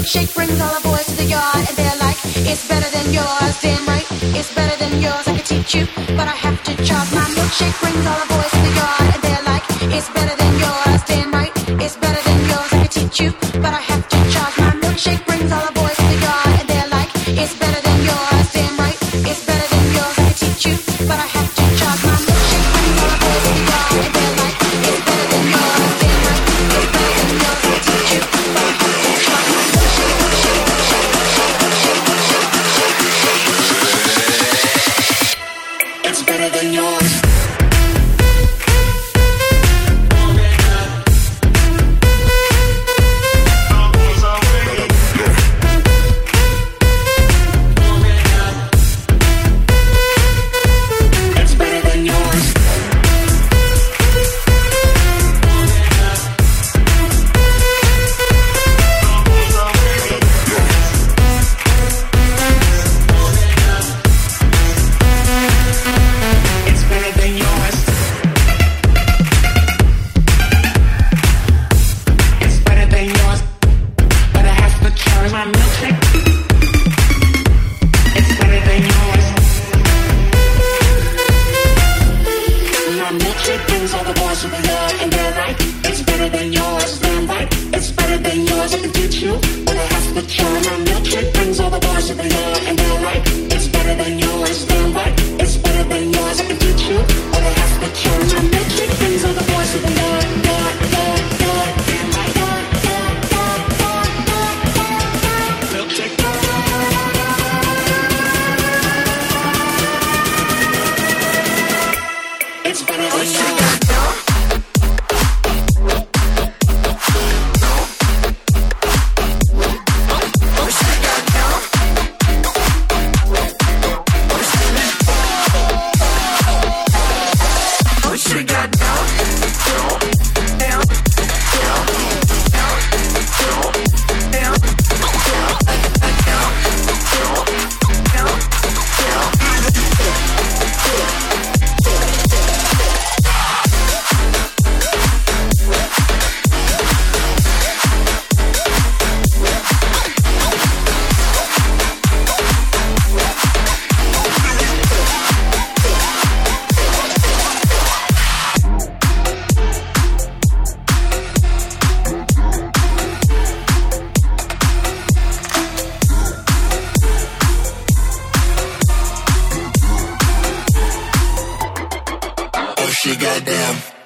milkshake brings all the boys to the yard, and they're like, it's better than yours. Damn right, it's better than yours. I can teach you, but I have to charge. My milkshake brings all the boys to the yard, and they're like, it's better than yours. Damn right, it's better than yours. I can teach you, but I have to charge. My milkshake brings all the boys to the yard, and they're like, it's better than yours. Damn right, it's better than yours. I can teach you, but I have to charge. My milkshake brings all the boys to the yard, and they're like, it's better than yours. Damn right, it's better than yours. I can teach you, but I have to charge. My milkshake, it's better than yours. She got down.